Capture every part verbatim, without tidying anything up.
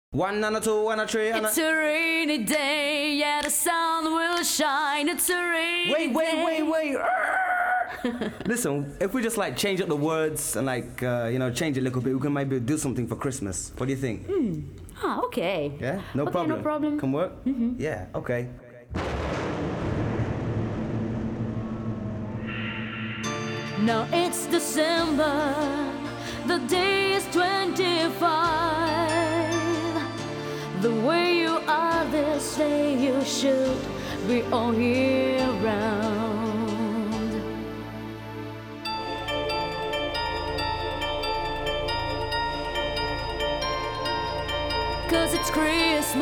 One and a two and a three and a... It's a rainy day, yeah, the sun will shine. It's a rainy Wait, wait, day. wait, wait. Listen, if we just like change up the words and like, uh, you know, change it a little bit, we can maybe do something for Christmas. What do you think? Hmm. Ah, okay. Yeah? No okay, problem. no problem. Can work? Mm-hmm. Yeah, okay. Now it's December, the day is twenty-five. The way you are, they say you should be all year round. Cause it's Christmas.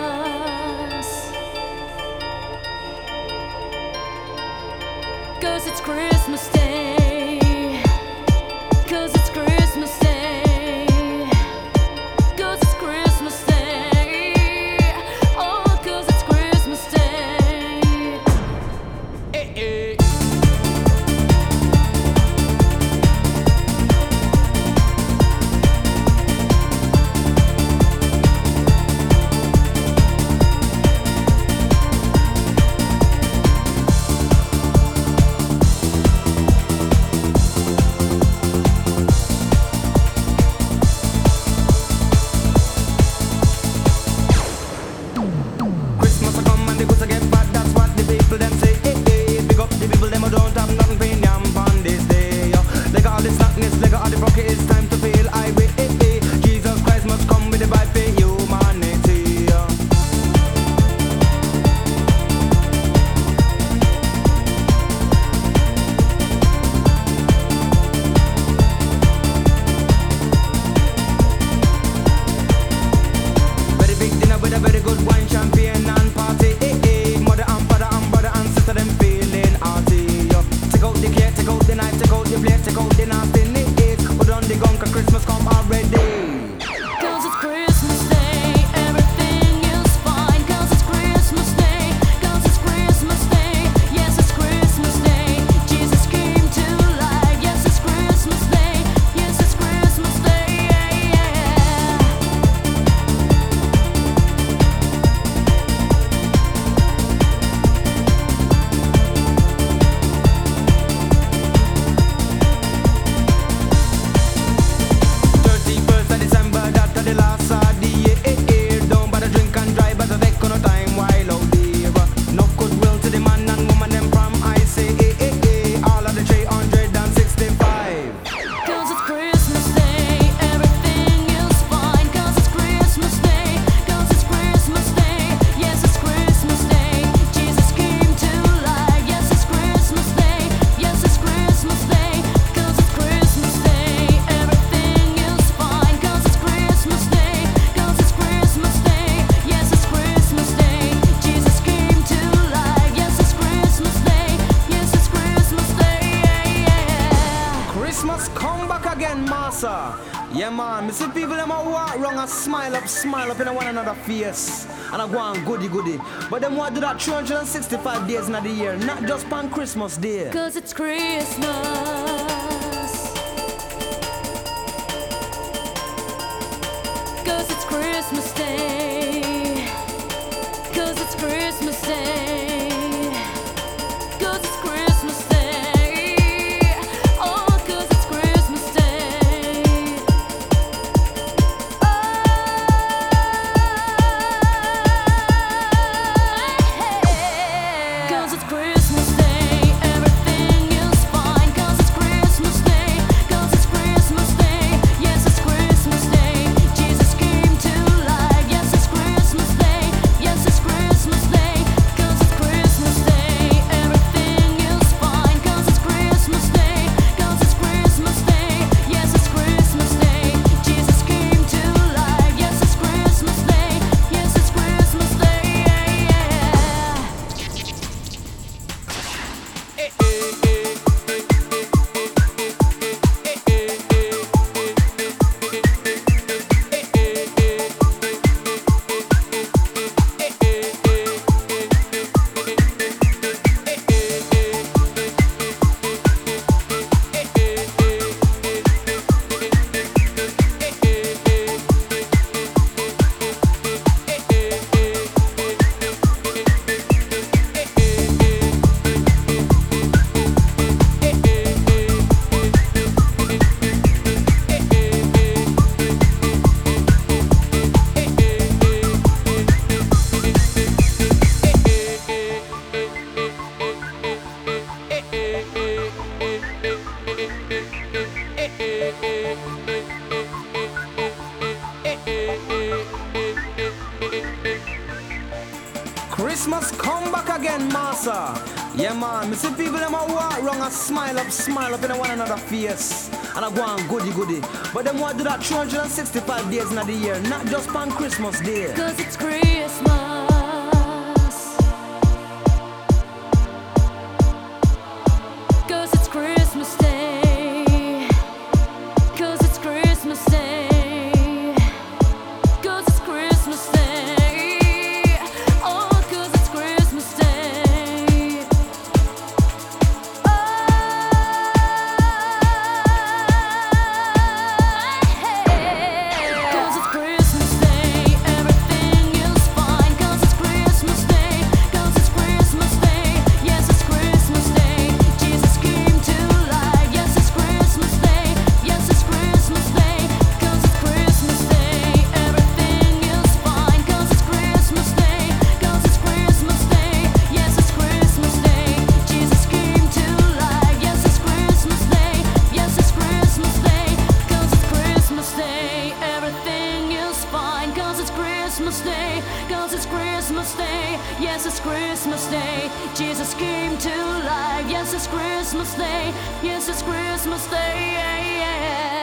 Cause it's Christmas Day. Cause it's Christmas Day. Cause it's Christmas Day. Oh, cause it's Christmas Day. Hey, hey. Yeah man, me see people them a walk wrong and smile up, smile up in one another face and I go on goody goody. But them want to do that three hundred sixty-five days in the year, not just on Christmas Day. Cause it's Christmas. Cause it's Christmas Day. Cause it's Christmas Day. Cause it's Christmas Day. Oh, cause it's Christmas Day. Oh, cause it's Christmas Day. Everything is fine. Cause it's Christmas Day. Cause it's Christmas Day. Yes, it's Christmas Day. Jesus came to life. Yes, it's Christmas Day. Yes, it's Christmas Day. Cause Christmas come back again, massa. Yeah, man. Me see people them a walk wrong and smile up, smile up in one another face. And I go on goody goody. But them want to do that three hundred sixty-five days in the year, not just on Christmas Day. Cause it's Christmas. Cause it's Christmas Day. Cause it's Christmas Day. Cause it's Christmas Day. Oh, cause it's Christmas Day. Oh, hey. Cause it's Christmas Day, everything is fine. Cause it's Christmas Day. Cause it's Christmas Day. Yes, it's Christmas Day. Jesus came to life. Yes, it's Christmas Day. Yes, it's Christmas Day. Cause it's Christmas Day, everything is fine. Cause it's Christmas Day. Cause it's Christmas Day. Yes, it's Christmas Day. Jesus came to life. Yes, it's Christmas Day. Yes, it's Christmas Day. Cause it's Christmas Day, everything is fine. Cause it's Christmas Day. Cause it's Christmas Day. Yes, it's Christmas Day. Jesus came to life. Yes, it's Christmas Day. Yes, it's Christmas Day. Yeah, yeah.